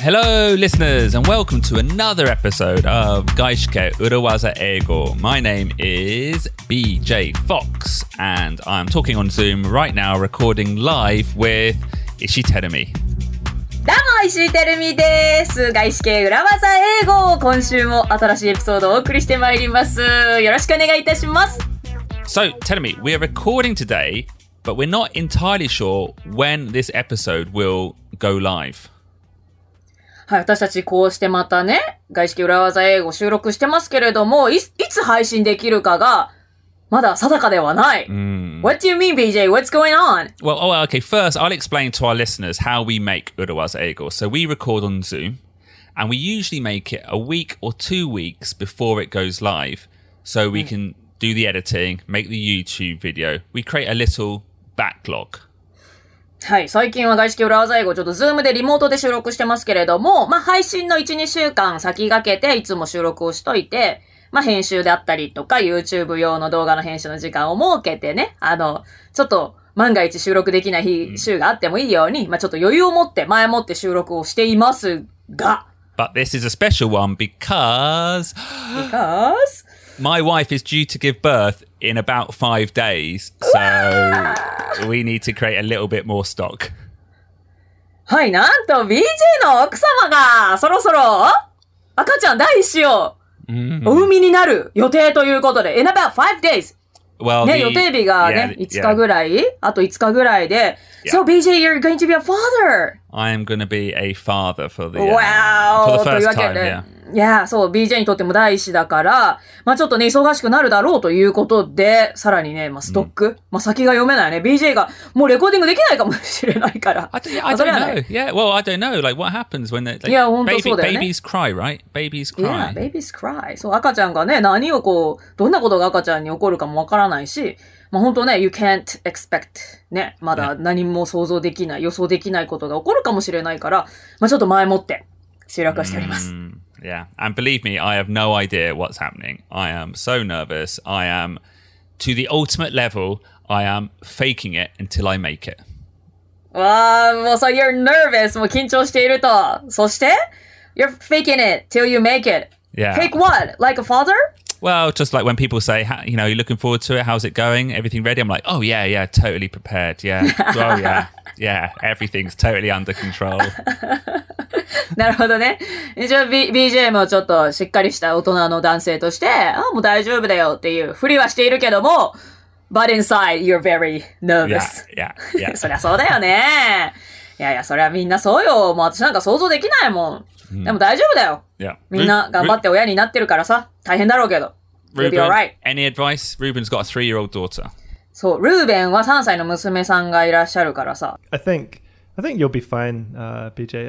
Hello, listeners, and welcome to another episode of Gaishike Urawaza Eigo. My name is BJ Fox, and I'm talking on Zoom right now, recording live with Ishii Terumi. どうも、石井てるみです。外資系裏技英語。今週も新しいエピソードをお送りしてまいります。よろしくお願いいたします。 So, Terumi, we are recording today, but we're not entirely sure when this episode will go live. はい、私たちこうしてまたね、外資系裏技英語収録してますけれども、いつ配信できるかが、まだ定かではない。What do you mean, BJ? What's going on? Well, okay, first I'll explain to our listeners how we make Urawaza Eigo. So we record on Zoom, and we usually make it a week or 2 weeks before it goes live, so we can do the editing, make the YouTube video. We create a little backlog. はい、最近は外資系裏技英語ちょっとズームでリモートで収録してますけれども、配信の 1,2 週間先駆けていつも収録をしといて、編集であったりとか YouTube 用の動画の編集の時間を設けてね、ちょっと万が一収録できない週があってもいいように、ちょっと余裕を持って前もって収録をしていますが。 But this is a special one because my wife is due to give birth in about 5 days, so we need to create a little bit more stock. はい、なんと BJ の奥様がそろそろ赤ちゃん第一子をお産みになる予定ということで、in about 5 days. Well, ね、予定日がね、5日ぐらい、あと5日ぐらいで、So BJ, you're going to be a father. I am going to be a father for the, wow. for the first time, yeah. いや、そう、BJ にとっても第一子だから、ちょっとね、忙しくなるだろうということで、さらにね、ストック、先が読めないね。BJ がもうレコーディングできないかもしれないから。 I don't know. Yeah, well, I don't know. Like, what happens when they, いや、本当そうだよね。 babies cry, right? Babies cry. Yeah, babies cry. そう、赤ちゃんがね、何をどんなことが赤ちゃんに起こるかもわからないし、本当ね、you can't expect ね、まだ何も想像できない、予想できないことが起こるかもしれないから、ちょっと前もって収録をしております。 Yeah, and believe me, I have no idea what's happening. I am so nervous. I am, to the ultimate level, I am faking it until I make it. わあ、もうyou're nervous. もう緊張していると。そして、you're faking it till you make it. Yeah. Fake what? Like a father? Well, just like when people say, you know, you're looking forward to it, how's it going? Everything ready? I'm like, oh, yeah, totally prepared. Yeah. Oh, yeah, everything's totally under control. なるほどね。一応 BJ もちょっとしっかりした大人の男性として、もう大丈夫だよっていうふりはしているけども、but inside you're very nervous. Yeah. そりゃそうだよね。いや、そりゃみんなそうよ。もう私なんか想像できないもん。でも大丈夫だよ。 Yeah. みんな頑張って親になってるからさ、大変だろうけど。You'll be alright. Any advice? Ruben's got a 3-year-old daughter. そう、ルーベンは3歳の娘さんがいらっしゃるからさ。 I think you'll be fine, BJ.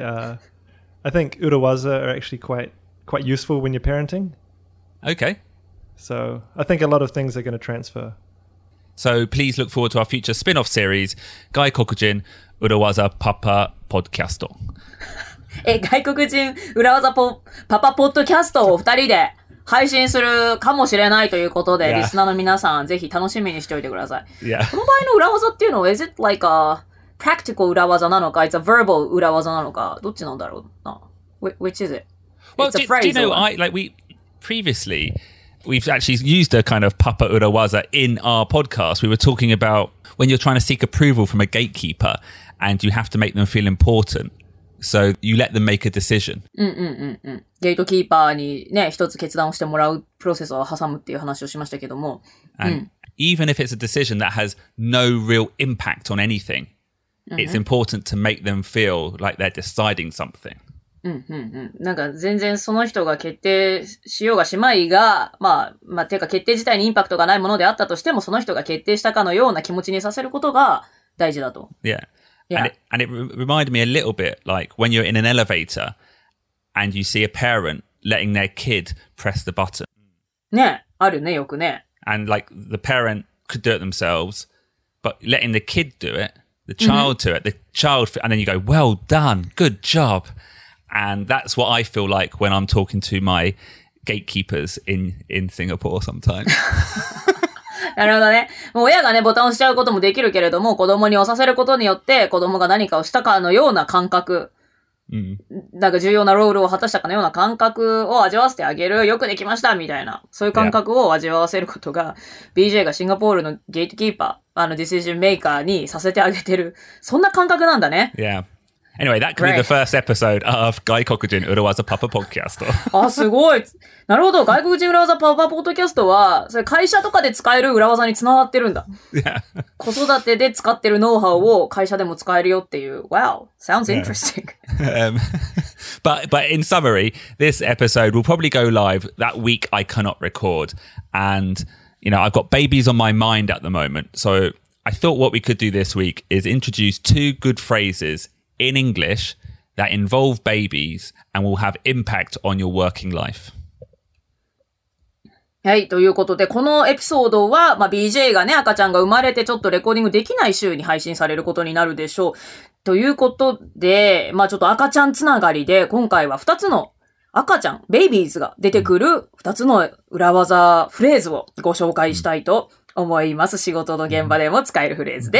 I think urawaza are actually quite useful when you're parenting. Okay. So I think a lot of things are going to transfer. So please look forward to our future spin-off series, Gai Kokujin Urawaza Papa Podcast. 外国人裏技パパポッドキャストを2人で配信するかもしれないということで、リスナーの皆さんぜひ楽しみにしておいてください。 Yeah. この場合の裏技っていうのは、is it like a practical 裏技なのか、it's a verbal 裏技なのか、どっちなんだろうな。Which is it? Well, do you know, we've actually used a kind of Papa Urawaza in our podcast. We were talking about when you're trying to seek approval from a gatekeeper and you have to make them feel important. So you let them make a decision. ゲートキーパーにね、一つ決断をしてもらうプロセスを挟むっていう話をしましたけども。 And even if it's a decision that has no real impact on anything, it's important to make them feel like they're deciding something. なんか全然その人が決定しようがしまいが、てか決定自体にインパクトがないものであったとしても、その人が決定したかのような気持ちにさせることが大事だと。 Yeah. And it reminded me a little bit like when you're in an elevator and you see a parent letting their kid press the button. ね、あるね、よくね。 And like the parent could do it themselves, but letting the kid do it, the child do it, and then you go, well done, good job. And that's what I feel like when I'm talking to my gatekeepers in Singapore sometimes. なるほどね。もう親がね、ボタンを押しちゃうこともできるけれども、子供に押させることによって、子供が何かをしたかのような感覚なんか重要なロールを果たしたかのような感覚を味わわせてあげる。よくできましたみたいな。そういう感覚を味わわせることが、BJ がシンガポールのゲートキーパー、ディシジョンメーカーにさせてあげてる。そんな感覚なんだね。 Yeah. Anyway, that could be the first episode of 外国人裏技パパポッドキャスト。 あ、すごい。なるほど。外国人裏技パパポッドキャストは、それ会社とかで使える裏技につながってるんだ。 Yeah. 子育てで使ってるノウハウを会社でも使えるよっていう。Wow. Sounds interesting. But in summary, this episode will probably go live that week I cannot record. And, I've got babies on my mind at the moment. So I thought what we could do this week is introduce 2 good phrases in English that involve babies and will have impact on your working life. はい。ということで、このエピソードは、BJ がね、赤ちゃんが生まれてちょっとレコーディングできない週に配信されることになるでしょう。ということで、ちょっと赤ちゃんつながりで、今回は2つの赤ちゃん、ベイビーズが出てくる2つの裏技フレーズをご紹介したいと思います。仕事の現場でも使えるフレーズです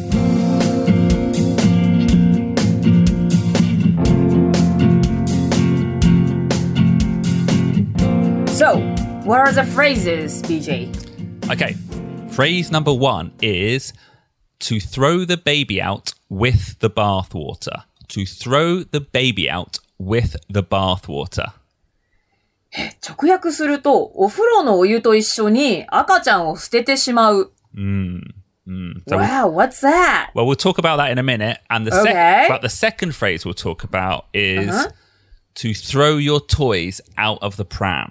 。So, what are the phrases, BJ? Okay, phrase number 1 is to throw the baby out with the bathwater. To throw the baby out with the bathwater. 直訳すると、お風呂のお湯と一緒に赤ちゃんを捨ててしまう。Wow, what's that? Well, we'll talk about that in a minute. And but the second phrase we'll talk about is to throw your toys out of the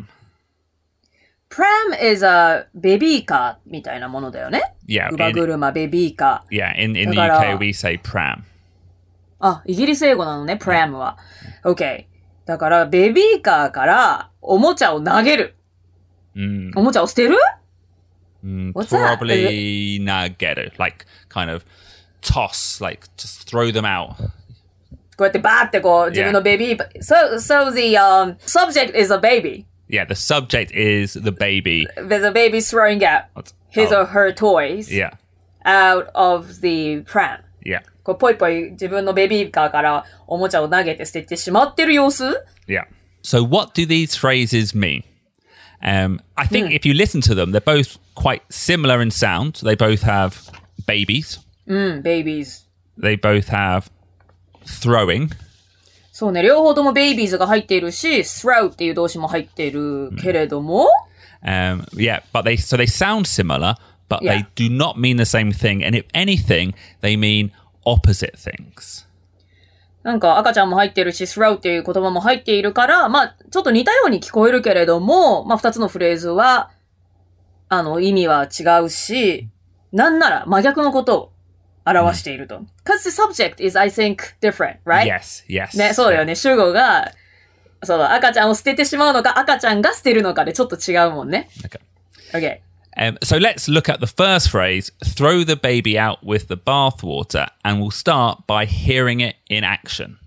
pram.Pram is a ベビーカーみたいなものだよね。 Yeah. 乳母車、ベビーカー。 Yeah, in the UK we say pram. あ、イギリス英語なのね、pram は。OK。だから、ベビーカーからおもちゃを投げる。おもちゃを捨てる？What's that? Probably nageru. Like, kind of toss, like, just throw them out. こうやってバーって自分のベビー、So the subject is a baby.Yeah, the subject is the baby. The baby throwing out his or her toys out of the pram. Yeah. ぽいぽい自分のベビーカーからおもちゃを投げて捨ててしまってる様子 Yeah. So what do these phrases mean? I think if you listen to them, they're both quite similar in sound. They both have babies. Babies. They both have throwing. そうね、両方ともベイビーズが入っているし、throw っていう動詞も入っているけれども。 Yeah, but they sound similar, but they do not mean the same thing. And if anything, they mean opposite things. なんか赤ちゃんも入っているし、throw っていう言葉も入っているから、ちょっと似たように聞こえるけれども、二つのフレーズは、意味は違うし、なんなら真逆のことを表していると。Because the subject is, I think, different, right? Yes. ね、そうだよね。主語が、そうだ、赤ちゃんを捨ててしまうのか、赤ちゃんが捨てるのかでちょっと違うもんね。Okay. So let's look at the first phrase, throw the baby out with the bathwater, and we'll start by hearing it in action.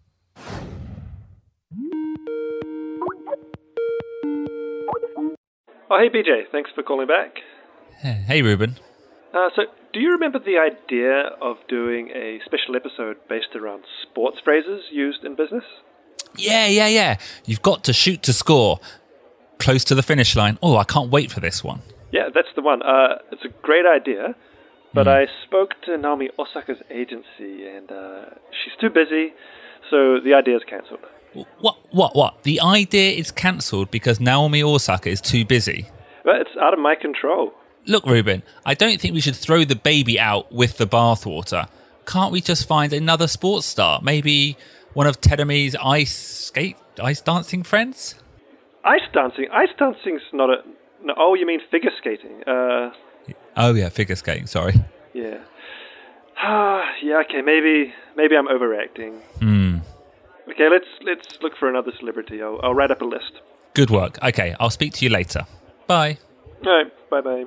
Oh, hey, BJ. Thanks for calling back. Hey, Ruben. So, do you remember the idea of doing a special episode based around sports phrases used in business? Yeah. You've got to shoot to score. Close to the finish line. Oh, I can't wait for this one. Yeah, that's the one. It's a great idea, but I spoke to Naomi Osaka's agency, and she's too busy, so the idea is cancelled. What? The idea is cancelled because Naomi Osaka is too busy? Well, it's out of my control. Look, Ruben, I don't think we should throw the baby out with the bathwater. Can't we just find another sports star? Maybe one of Teremi's ice dancing friends? Ice dancing? Ice dancing's not a... No, oh, you mean figure skating? Oh, yeah, figure skating, sorry. Yeah. Yeah, okay, maybe I'm overreacting. Okay, let's look for another celebrity. I'll write up a list. Good work. Okay, I'll speak to you later. Bye. All right, bye-bye.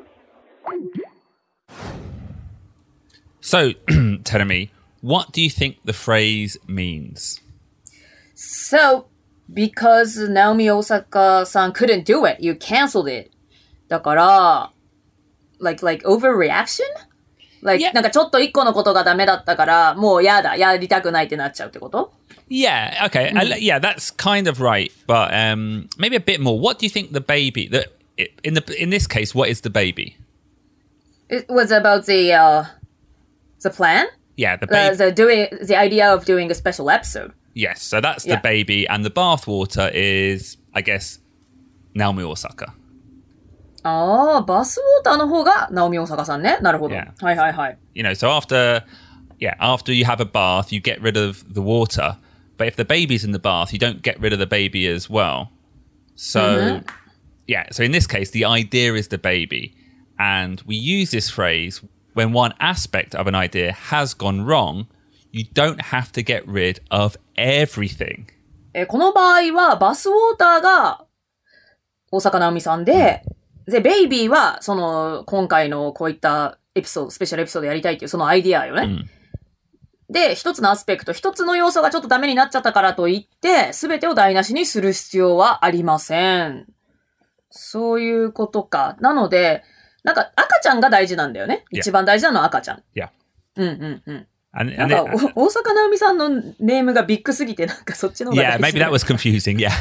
So, Teremi, what do you think the phrase means? So, because Naomi Osaka-san couldn't do it, you canceled it. だから、like overreaction? Like, なんかちょっと一個のことがダメだったから、もうやりたくないってなっちゃうってこと Yeah, okay. Yeah, that's kind of right. But maybe a bit more. What do you think the baby... In this case, what is the baby? It was about the plan? Yeah, the baby. The idea of doing a special episode. Yes, so that's the baby. And the bathwater is, I guess, Naomi Osaka. ああ、バスウォーターの方がナオミ大阪さんね。なるほど。 Yeah. はいはいはい。 You know, so after you have a bath, you get rid of the water. But if the baby's in the bath, you don't get rid of the baby as well. So, so in this case, the idea is the baby. And we use this phrase when one aspect of an idea has gone wrong, you don't have to get rid of everything. この場合は、バスウォーターが大坂なおみさんで、で、ベイビーは、今回のこういったスペシャルエピソードやりたいっていうそのアイディアよね。で、一つのアスペクト、一つの要素がちょっとダメになっちゃったからといって、すべてを台無しにする必要はありません。そういうことか。なので、なんか赤ちゃんが大事なんだよね。一番大事なのは赤ちゃん。 Yeah. なんか、大坂なおみさんのネームがビッグすぎて、なんかそっちの方が大事。 Yeah, maybe that was confusing, yeah.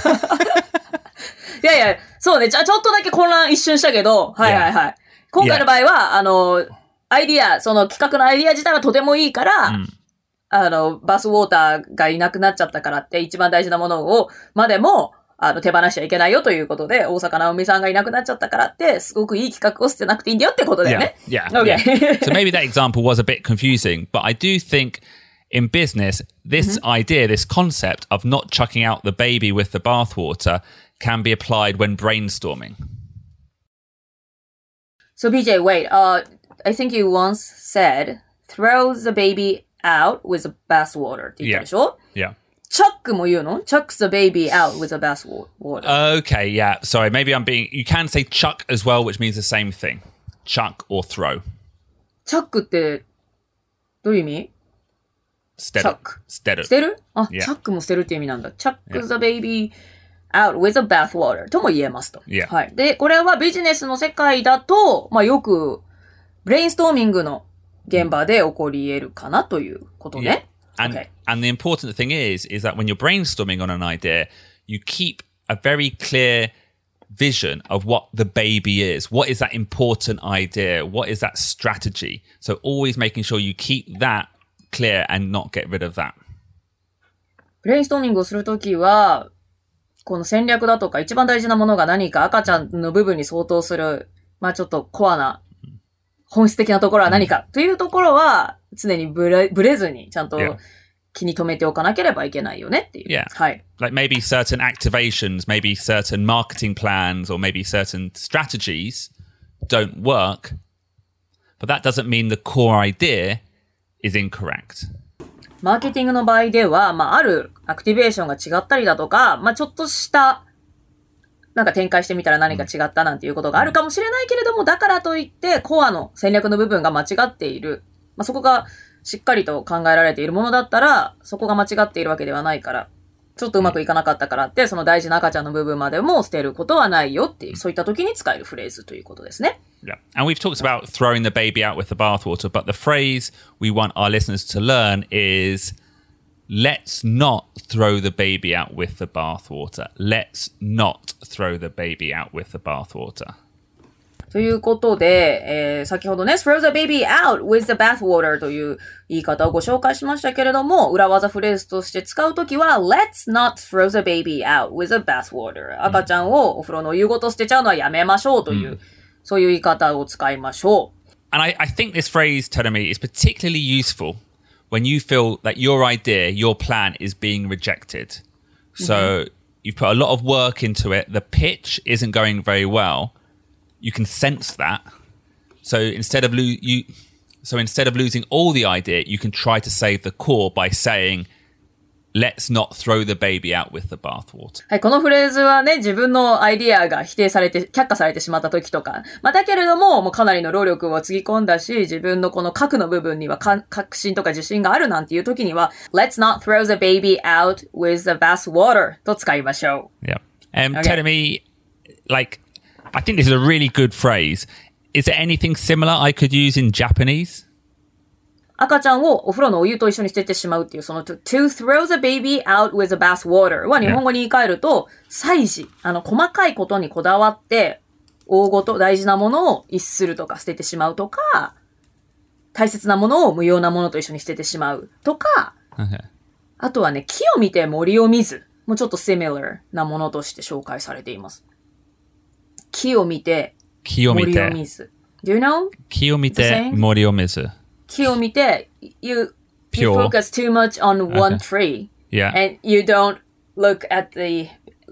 いや、そうね。ちょっとだけ混乱一瞬したけど、はい。今回の場合は、アイディア、その企画のアイディア自体はとてもいいから、バスウォーターがいなくなっちゃったからって一番大事なものを、までも、手放しちゃいけないよということで、大坂なおみさんがいなくなっちゃったからって、すごくいい企画を捨てなくていいんだよってことだよね。 Yeah. Okay. So maybe that example was a bit confusing, but I do think in business, this idea, this concept of not chucking out the baby with the bathwater can be applied when brainstorming. So BJ, wait, I think you once said, throw the baby out with the bathwater って言ったでしょ？ Yeah. チャックも言うの？ chuck the baby out with the bathwater. Okay, yeah. Sorry, maybe you can say chuck as well, which means the same thing. Chuck or throw. チャックってどういう意味？ 捨てる。 捨てる？あ、 Yeah. チャックも捨てるって意味なんだ。chuck the baby out with the bathwater とも言えますと。 Yeah. はい。で、これはビジネスの世界だと、まあよく、ブレインストーミングの現場で起こり得るかなということね。 Yeah. And the important thing is that when you're brainstorming on an idea, you keep a very clear vision of what the baby is. What is that important idea? What is that strategy? So always making sure you keep that clear and not get rid of that. ブレインストーミングをするときは、この戦略だとか一番大事なものが何か赤ちゃんの部分に相当する、まあちょっとコアな本質的なところは何かというところは常にブレずにちゃんと気に留めておかなければいけないよねっていう。 Yeah. はい。 Like maybe certain activations, maybe certain marketing plans, or maybe certain strategies don't work, but that doesn't mean the core idea is incorrect. マーケティングの場合では、まああるアクティベーションが違ったりだとか、まあちょっとしたなんか展開してみたら何か違ったなんていうことがあるかもしれないけれども、だからといってコアの戦略の部分が間違っている。まあ、そこがしっかりと考えられているものだったら、そこが間違っているわけではないから、ちょっとうまくいかなかったからって、その大事な赤ちゃんの部分までも捨てることはないよっていう、そういった時に使えるフレーズということですね。 Yeah. And we've talked about throwing the baby out with the bathwater, but the phrase we want our listeners to learn is let's not throw the baby out with the bathwater. Let's not throw the baby out with the bathwater. ということで、先ほどね、throw the baby out with the bathwater という言い方をご紹介しましたけれども、裏技フレーズとして使うときは、let's not throw the baby out with the bathwater。赤ちゃんをお風呂のお湯ごと捨てちゃうのはやめましょうという、そういう言い方を使いましょう。 And I think this phrase, Terumi, is particularly useful when you feel that your idea, your plan is being rejected. So you've put a lot of work into it. The pitch isn't going very well. You can sense that. So instead of losing all the idea, you can try to save the core by saying, let's not throw the baby out with the bathwater. はい、このフレーズはね、自分のアイディアが否定されて、却下されてしまった時とか、まあ、だけれども、もうかなりの労力をつぎ込んだし、自分のこの核の部分には確信とか自信があるなんていう時には、let's not throw the baby out with the bathwater と使いましょう。 Yeah. Terumi, like, I think this is a really good phrase. Is there anything similar I could use in Japanese? 赤ちゃんをお風呂のお湯と一緒に捨ててしまうっていう、その to throw the baby out with the bath water は日本語に言い換えると、祭事、細かいことにこだわって、大ごと大事なものを逸するとか捨ててしまうとか、大切なものを無用なものと一緒に捨ててしまうとか、 Okay. あとはね、木を見て森を見ず、もうちょっと similar なものとして紹介されています。木を見て、森を見ず。Do you know? 木を見て、森を見ず。 木を見て、you focus too much on one tree. Yeah. And you don't look at the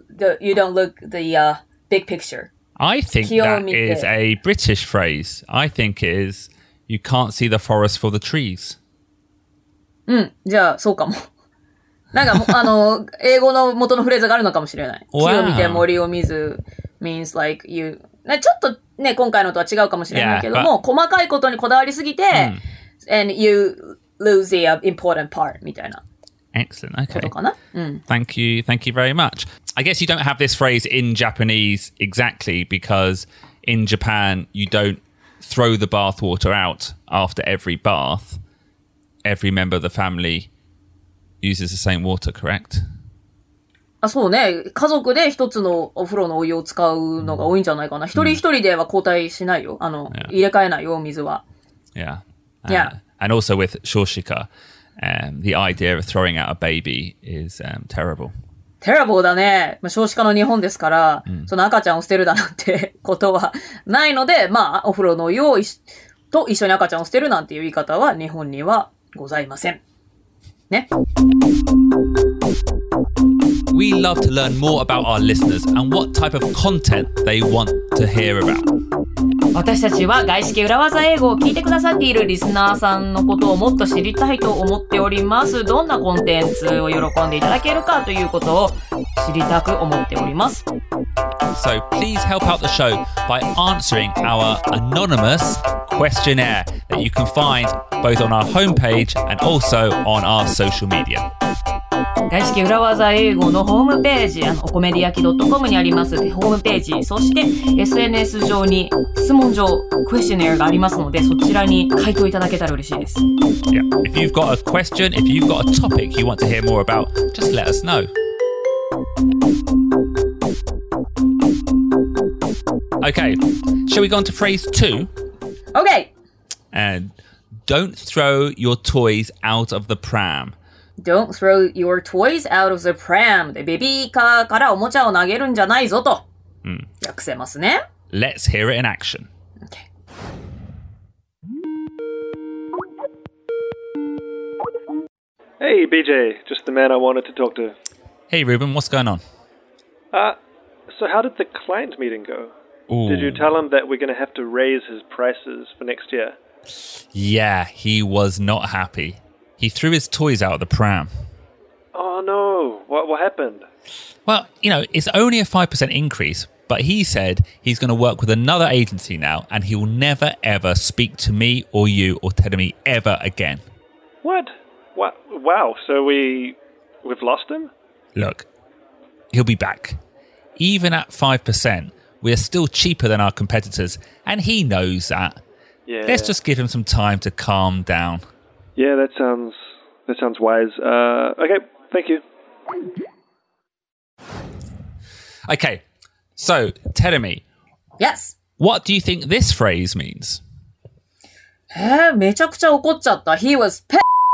big picture. I think that is a British phrase. I think it is, you can't see the forest for the trees. じゃあ、そうかも。なんか、英語の元のフレーズがあるのかもしれない。木を見て森を見ず means like you. ちょっとね、今回のとは違うかもしれないけども、細かいことにこだわりすぎて、and you lose the important part みたいな。 Excellent. Okay. ことかな。 Thank you very much. I guess you don't have this phrase in Japanese exactly because in Japan you don't throw the bathwater out after every bath. Every member of the family uses the same water, correct? そうね。家族で一つのお風呂のお湯を使うのが多いんじゃないかな。一人一人では交代しないよ。入れ替えないよ、水は。 Yeah. Yeah. And also with shoshika, the idea of throwing out a baby is terrible. terrible だね。少子化の日本ですから、その赤ちゃんを捨てるだなんてことはないので、お風呂のお湯をと一緒に赤ちゃんを捨てるなんていう言い方は日本にはございません。ね。 We love to learn more about our listeners and what type of content they want to hear about. 私たちは外資系裏技英語を聞いてくださっているリスナーさんのことをもっと知りたいと思っております。どんなコンテンツを喜んでいただけるかということを知りたく思っております。 So please help out the show by answering our anonymous questionnaire that you can find both on our homepage and also on our social media. 外資系裏技英語のホームページ、おこめり焼き .com にありますホームページ、そして SNS 上に質問状、クエスチョネアがありますので、そちらに回答いただけたら嬉しいです。 Yeah. If you've got a question, if you've got a topic you want to hear more about, just let us know. Okay, shall we go on to phrase 2? Okay! And don't throw your toys out of the pram.Don't throw your toys out of the pram. で、ベビーカーからおもちゃを投げるんじゃないぞと。訳せますね。 Let's hear it in action. Okay. Hey, BJ. Just the man I wanted to talk to. Hey, Ruben. What's going on? So how did the client meeting go? Ooh. Did you tell him that we're going to have to raise his prices for next year? Yeah, he was not happy.He threw his toys out of the pram. Oh, no. What happened? Well, it's only a 5% increase, but he said he's going to work with another agency now and he will never, ever speak to me or you or Terumi ever again. What? Wow. So we've lost him? Look, he'll be back. Even at 5%, we are still cheaper than our competitors, and he knows that. Yeah. Let's just give him some time to calm down.Yeah, that sounds wise. Okay, thank you. Okay, so Terumi. Yes. What do you think this phrase means? めちゃくちゃ怒っちゃった。He was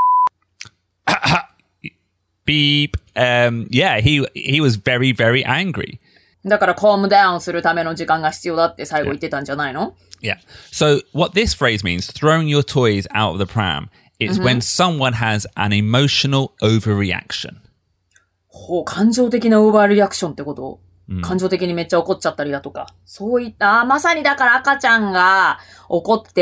Beep. Yeah, he was very, very angry. だから calm down するための時間が必要だって最後言ってたんじゃないの? Yeah. So what this phrase means, throwing your toys out of the pram,It's when someone has an emotional overreaction. 感情的なオーバーリアクションってこと、感情的にめっちゃ怒っちゃったりだとか。そういった、まさにだから赤ちゃんが怒って、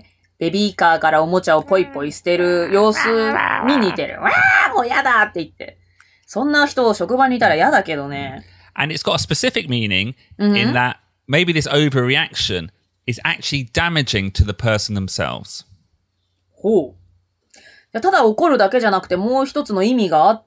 ベビーカーからおもちゃをポイポイ捨てる様子に似てる。わーもうやだって言って。そんな人職場にいたらやだけどね。 And it's got a specific meaning in that maybe this overreaction is actually damaging to the person themselves. ほう。ただ怒るだけじゃなくてもう一つの意味があって、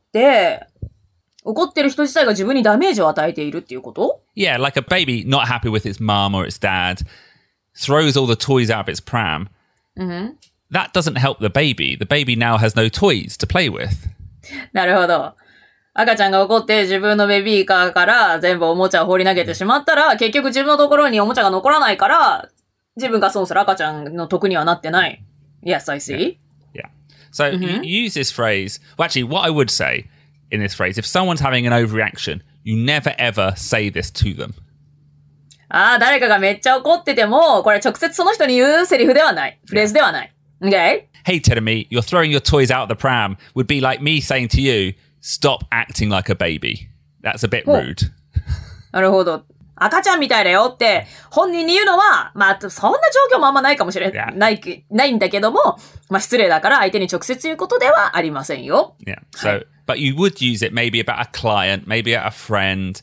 怒ってる人自体が自分にダメージを与えているっていうこと? Yeah, like a baby not happy with its mom or its dad throws all the toys out of its pram. that doesn't help the baby. The baby now has no toys to play with. なるほど。赤ちゃんが怒って自分のベビーカーから全部おもちゃを放り投げてしまったら、結局自分のところにおもちゃが残らないから、自分が損する赤ちゃんの得にはなってない。Yes, I see. Yeah. So you use this phrase. Well, actually, what I would say in this phrase, if someone's having an overreaction, you never ever say this to them. 誰かがめっちゃ怒ってても、これ直接その人に言うセリフではない。フレーズではない。Okay? Hey, Terumi, you're throwing your toys out the pram would be like me saying to you, stop acting like a baby. That's a bit rude. なるほど。赤ちゃんみたいだよって本人に言うのは、まあ、そんな状況もあんまないかもしれないんだけども、まあ失礼だから相手に直接言うことではありませんよ。 Yeah. So, but you would use it maybe about a client, maybe a friend.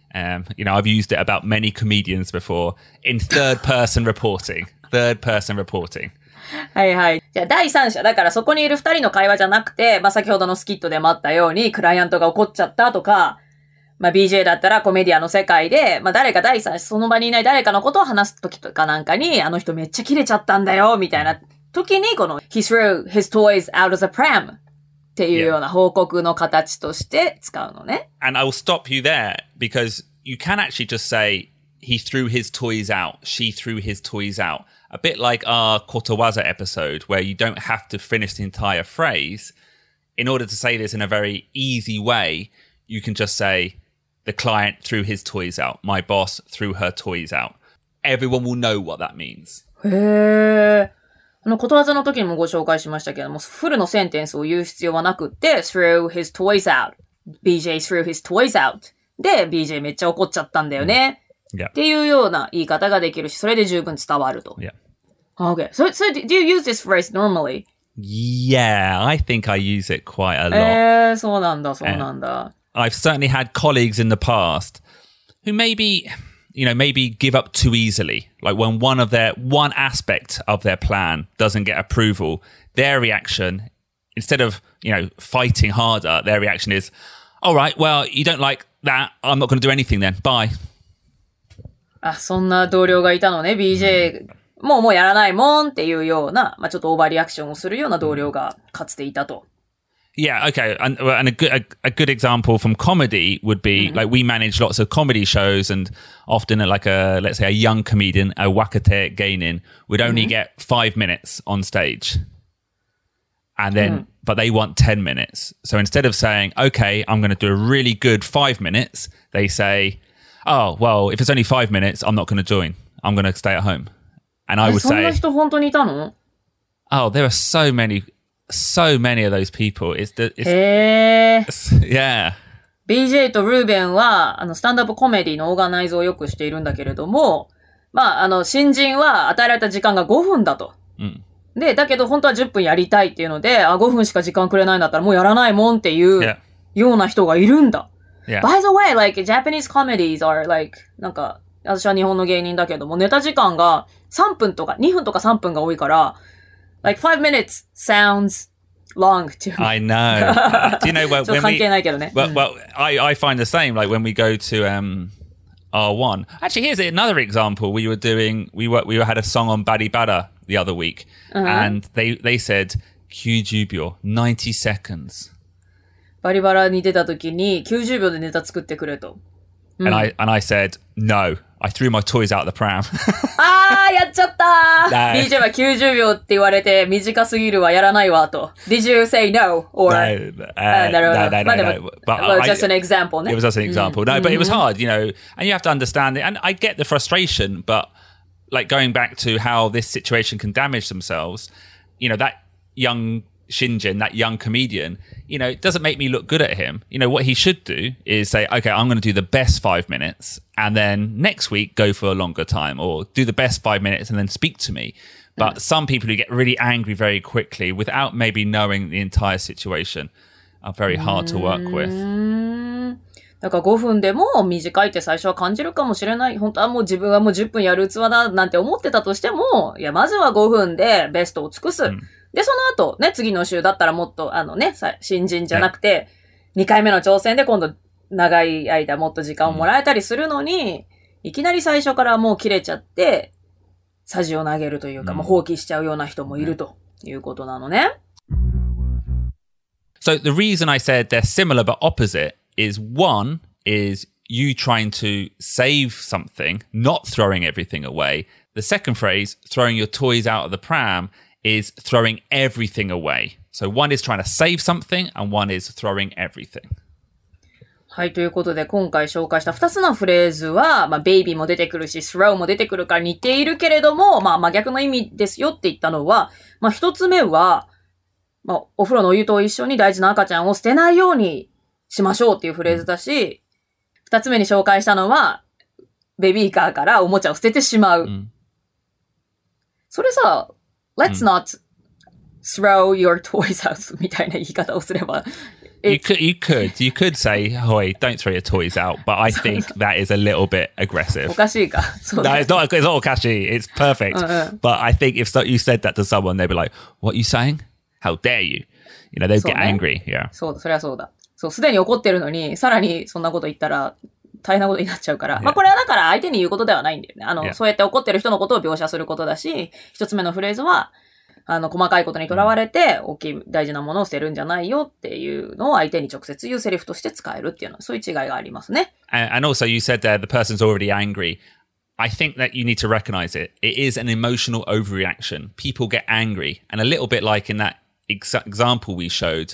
I've used it about many comedians before in third person reporting. Third person reporting. はいはい。じゃあ第三者。だからそこにいる二人の会話じゃなくて、まあ先ほどのスキットでもあったように、クライアントが怒っちゃったとか、まあ BJ だったらコメディアンの世界で、まあ誰か第三者、その場にいない誰かのことを話すときとかなんかに、あの人めっちゃキレちゃったんだよ、みたいな時に、この He threw his toys out of the pram っていうような報告の形として使うのね。 And I will stop you there because you can actually just say, he threw his toys out, she threw his toys out. A bit like our Kotowaza episode where you don't have to finish the entire phrase. In order to say this in a very easy way, you can just say, the client threw his toys out. My boss threw her toys out. Everyone will know what that means. へー。ことわざの時にもご紹介しましたけども、フルのセンテンスを言う必要はなくって、threw his toys out.BJ threw his toys out. で、BJ めっちゃ怒っちゃったんだよね。 Yeah. っていうような言い方ができるし、それで十分伝わると。 Yeah. Okay. So do you use this phrase normally? Yeah, I think I use it quite a lot. そうなんだ、そうなんだ。 I've certainly had colleagues in the past who maybe give up too easily. Like when one aspect of their plan doesn't get approval, their reaction, instead of, fighting harder, their reaction is, all right, well, you don't like that. I'm not going to do anything then. Bye. そんな同僚がいたのね。BJ、もうやらないもんっていうような、まあちょっとオーバーリアクションをするような同僚がかつていたと。 Yeah, okay. And a good example from comedy would be like we manage lots of comedy shows and often let's say a young comedian, a wakate geinin would only get 5 minutes on stage. And then, but they want 10 minutes. So instead of saying, okay, I'm going to do a really good 5 minutes, they say, oh, well, if it's only 5 minutes, I'm not going to join. I'm going to stay at home. And I would say, そんな人本当にいたの? Oh, there are so many of those people. Yeah. BJ とルーベンは、スタンダップコメディのオーガナイズをよくしているんだけれども、まあ、新人は与えられた時間が5分だと。で、だけど本当は10分やりたいっていうので、5分しか時間くれないんだったらもうやらないもんっていうような人がいるんだ。 Yeah. By the way, like, Japanese comedies are like, なんか、私は日本の芸人だけども、ネタ時間が3分とか、2分とか3分が多いから、like 5 minutes sounds long to me. I know. Do you know when we... 関係ないけどね。 Well, I find the same, like when we go to R1. Actually, here's another example. We had a song on Baribara the other week, and they said, 90秒, 90 seconds. バリバラに出た時に90秒でネタ作ってくれと。 And I said, no, I threw my toys out the pram. やっちゃったー !BJ は90秒って言われて短すぎるわ、やらないわと。Did you say no? Or, No. Well, just an example, ね。 It was just an example. No, but it was hard, and you have to understand it. And I get the frustration, but like going back to how this situation can damage themselves, that young Shinjin, that young comedian, it doesn't make me look good at him. What he should do is say, okay, I'm going to do the best 5 minutes and then next week go for a longer time, or do the best 5 minutes and then speak to me. But some people who get really angry very quickly without maybe knowing the entire situation are very hard to work with. だから5分でも短いって最初は感じるかもしれない。本当はもう自分はもう10分やる器だなんて思ってたとしても、いや、まずは5分でベストを尽くす。で、その後、ね、次の週だったらもっと、新人じゃなくて、2回目の挑戦で今度、長い間もっと時間をもらえたりするのに、いきなり最初からもう切れちゃって、サジを投げるというか、もう放棄しちゃうような人もいると。 いうことなのね。 So the reason I said they're similar but opposite is one is you trying to save something, not throwing everything away. The second phrase, throwing your toys out of the pram, is throwing everything away. So one is trying to save something and one is throwing everything. はい、ということで今回紹介した2つのフレーズは、ベイビーも出てくるし、throw も出てくるから似ているけれども、真逆の意味ですよって言ったのは、1つ目は、お風呂のお湯と一緒に大事な赤ちゃんを捨てないようにしましょうっていうフレーズだし、2つ目に紹介したのは、ベビーカーからおもちゃを捨ててしまう。それさ、let's not throw your toys out みたいな言い方をすれば、 You could say, "Hoy, don't throw your toys out," but I think that is a little bit aggressive. おかしいか。そうだ No, it's not okashi. It's perfect. But I think if you said that to someone, they'd be like, "What are you saying? How dare you?" You know, they'd get angry. Yeah. そうだ、そりゃそうだ。そう、すでに怒ってるのに、さらにそんなこと言ったら、大変なことになっちゃうから。これはだから相手に言うことではないんだよね。そうやって怒ってる人のことを描写することだし、一つ目のフレーズは、細かいことにとらわれて、大きい大事なものを捨てるんじゃないよっていうのを相手に直接言うセリフとして使えるっていうのは、そういう違いがありますね。 And also you said there the person's already angry. I think that you need to recognize it. It is an emotional overreaction. People get angry. And a little bit like in that example we showed,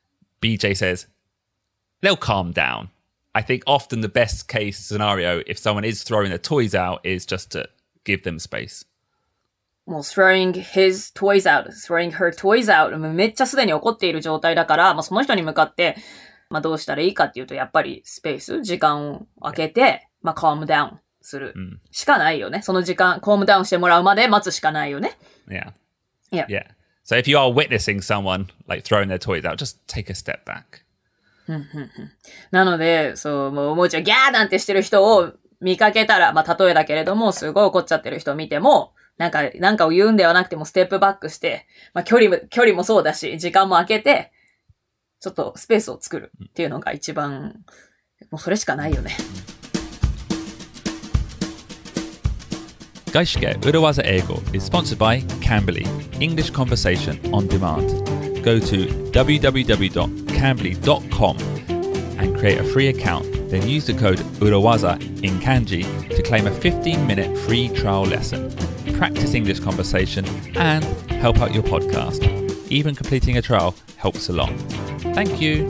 BJ says, they'll calm down. I think often the best case scenario, if someone is throwing their toys out, is just to give them space. もう throwing his toys out, throwing her toys out めっちゃすでに怒っている状態だから、その人に向かって、どうしたらいいかっていうと、やっぱりスペース、時間を空けて、calm down する、しかないよね。その時間、calm down してもらうまで待つしかないよね。 Yeah. Yeah. Yeah. So if you are witnessing someone like throwing their toys out, just take a step back. なので、もうおもちゃギャーなんてしてる人を見かけたら、例えだけれども、すごい怒っちゃってる人を見ても、なんかを言うんではなくてもステップバックして、距離もそうだし、時間も空けて、ちょっとスペースを作るっていうのが一番、もうそれしかないよね。 Gaishike Urawaza Eigo is sponsored by Cambly, English Conversation on Demand. Go to www.cambly.com and create a free account. Then use the code Urawaza in kanji to claim a 15-minute free trial lesson. Practice English conversation and help out your podcast. Even completing a trial helps a lot. Thank you.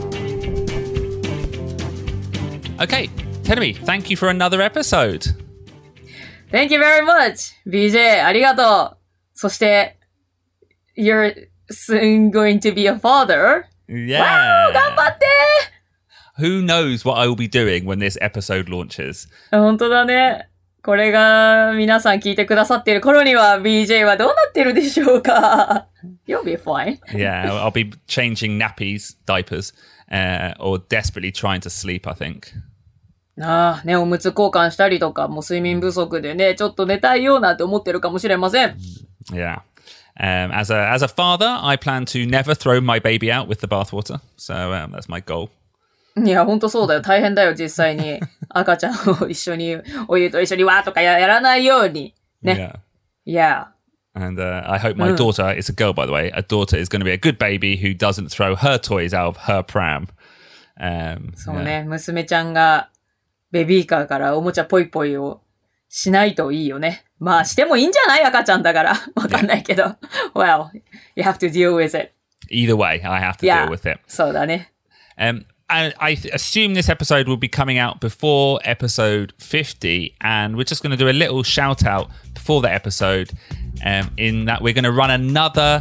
Okay, Tenemi, thank you for another episode. Thank you very much, BJ. ありがとう。そして、You're soon going to be a father? Yeah. Wow, 頑張って Who knows what I will be doing when this episode launches? 本当だね。これが皆さん聞いてくださっている頃には BJ はどうなってるでしょうか You'll be fine. Yeah, I'll be changing nappies, diapers, or desperately trying to sleep, I think. ね、おむつ交換したりとか、もう睡眠不足でね、ちょっと寝たいようなんて思ってるかもしれません。 Yeah. As a father, I plan to never throw my baby out with the bathwater. So that's my goal. いや、ほんとそうだよ。大変だよ、実際に。赤ちゃんを一緒に、お湯と一緒にわーとかやらないように。ね。 Yeah. And I hope my daughter, it's a girl by the way, a daughter is going to be a good baby who doesn't throw her toys out of her pram. そうね、娘ちゃんがベビーカーからおもちゃポイポイをしないといいよね。してもいいんじゃない赤ちゃんだから。わかんないけど。Well, you have to deal with it. Either way, I have to deal with it. そうだね。 And I assume this episode will be coming out before episode 50, and we're just going to do a little shout out before the episode, in that we're going to run another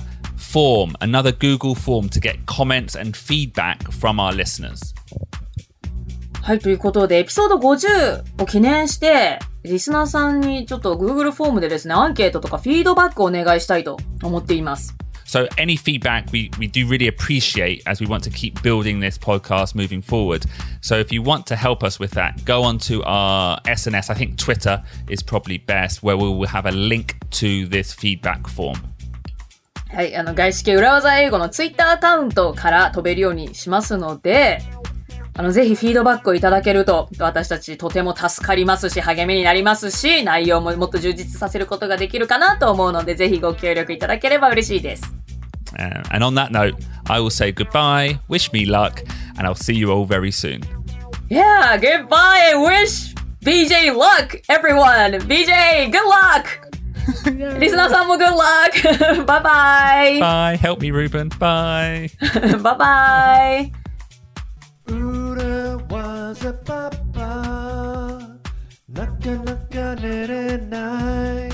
Google form to get comments and feedback from our listeners. はい、ということで、エピソード50を記念して、リスナーさんにちょっと Google フォームでですね、アンケートとかフィードバックをお願いしたいと思っています。 So any feedback we do really appreciate, as we want to keep building this podcast moving forward. So if you want to help us with that, go on to our SNS. I think Twitter is probably best, where we will have a link to this feedback form. はい、外資系裏技英語の Twitter アカウントから飛べるようにしますので、ぜひフィードバックをいただけると、私たちとても助かりますし、励みになりますし、内容ももっと充実させることができるかなと思うので、ぜひご協力いただければ嬉しいです。 And on that note, I will say goodbye, wish me luck, and I'll see you all very soon. Yeah, goodbye. I wish BJ luck, everyone. BJ, good luck. リスナーさんも good luck. Bye bye. Bye. Help me, Ruben. Bye. Bye bye. Ura was a papa. Naka naka nerenai.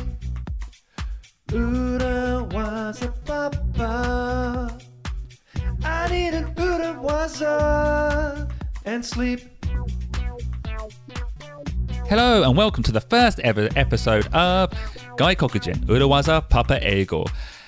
Ura was a papa. I need an urawaza and sleep. Hello and welcome to the first ever episode of Gaikokujin Urawaza Papa Eigo.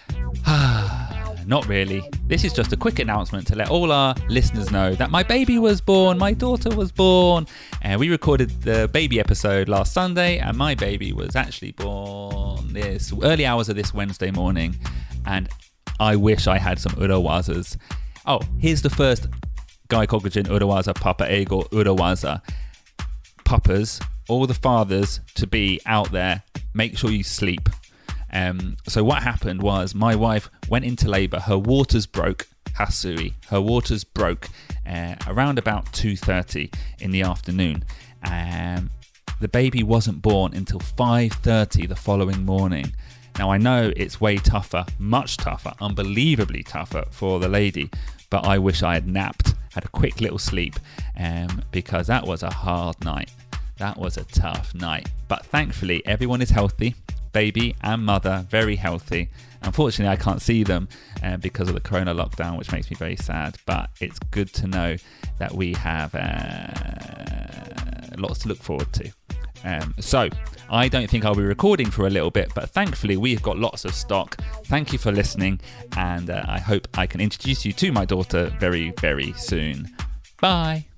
Not really. This is just a quick announcement to let all our listeners know that my baby was born, my daughter was born. And we recorded the baby episode last Sunday and my baby was actually born this early hours of this Wednesday morning. And I wish I had some Urawazas. Oh, here's the first Gaikokujin Urawaza Papa Eigo Urawaza. Papas, all the fathers to be out there, make sure you sleep. So what happened was my wife went into labour. Her waters broke, Hasui. Her waters broke around about 2:30 in the afternoon. The baby wasn't born until 5:30 the following morning. Now I know it's way tougher, much tougher, unbelievably tougher for the lady, but I wish I had napped, had a quick little sleep, because that was a hard night. That was a tough night. But thankfully, everyone is healthy. Baby and mother, very healthy. Unfortunately, I can't see them because of the corona lockdown, which makes me very sad. But it's good to know that we have lots to look forward to. So I don't think I'll be recording for a little bit, but thankfully we've got lots of stock. Thank you for listening, and I hope I can introduce you to my daughter very, very soon. Bye.